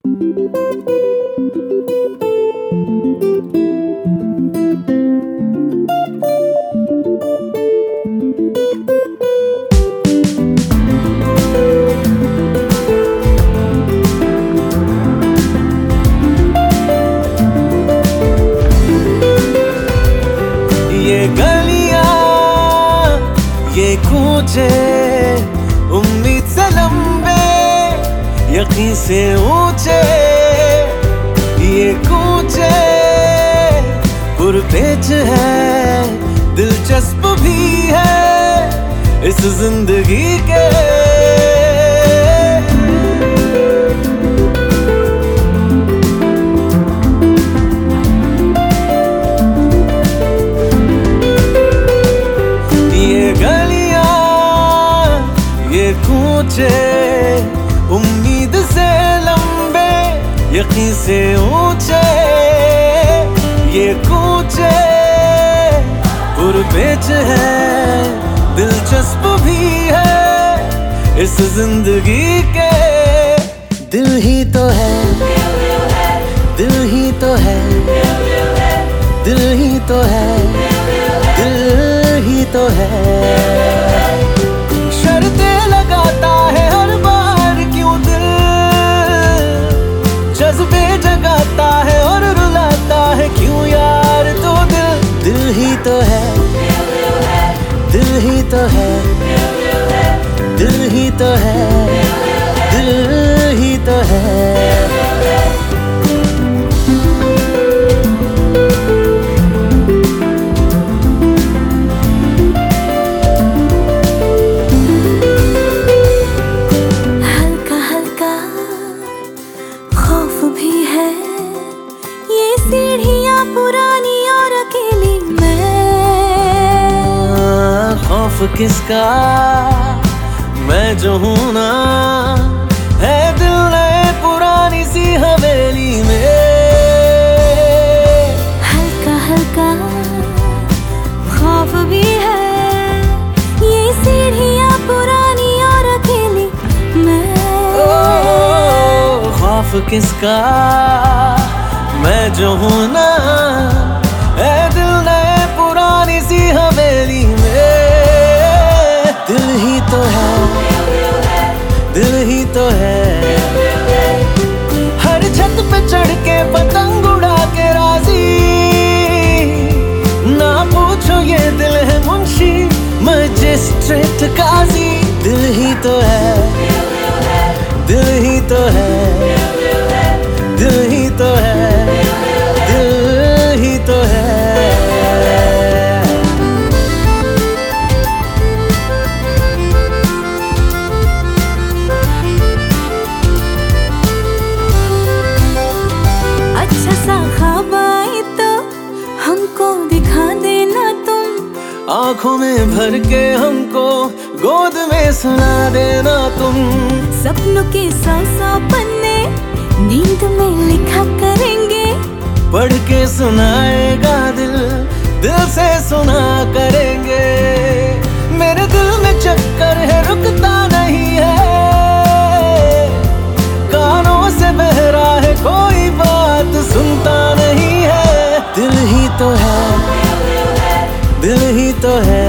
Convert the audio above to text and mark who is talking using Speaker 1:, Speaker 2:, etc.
Speaker 1: ये गलियां, ये कूचे, उम्मीद से लंबे, यकीन से ऊंचे। ये कूचे पुरपेच है, दिलचस्प भी है इस जिंदगी के। कूचे, उम्मीद से लंबे, यकीन से ऊंचे। ये कूचे पुरपेच है, दिलचस्प भी है इस जिंदगी के। दिल ही तो है, दिल ही तो है, दिल ही तो है, दिल ही तो है। शर्तें लगाता है हर बार क्यों दिल, जज्बे जगाता है और रुलाता है क्यों यार। तो दिल ही तो है, दिल ही तो है, दिल ही तो है, दिल ही तो है।
Speaker 2: सीढ़ियाँ पुरानी और अकेली मैं।
Speaker 1: खौफ किसका, मैं जो हूँ ना, है दिल नए पुरानी सी हवेली में।
Speaker 2: हल्का हल्का खौफ भी है, ये सीढ़ियाँ पुरानी और अकेली मैं।
Speaker 1: ओ खौफ किसका, मैं जो हूँ ना, है दिल नए पुरानी सी हवेली में। दिल ही तो है, दिल ही तो है, हर छत पे चढ़ के पतंग उड़ा के राजी। ना पूछो ये दिल है मुंशी मजिस्ट्रेट काजी। दिल ही तो है, दिल ही तो है, दिल ही तो है, दिल ही तो है।
Speaker 2: अच्छा सा ख्वाब आए तो हमको दिखा देना तुम,
Speaker 1: आंखों में भर के हमको गोद में सुना देना तुम।
Speaker 2: सपनों के 100 पन्ने नींद में लिखा करेंगे,
Speaker 1: पढ़ के सुनाएगा दिल, दिल से सुना करेंगे। मेरे दिल में चक्कर है रुकता नहीं है, कानों से बहरा है कोई बात सुनता नहीं है। दिल ही तो है, दिल ही तो है,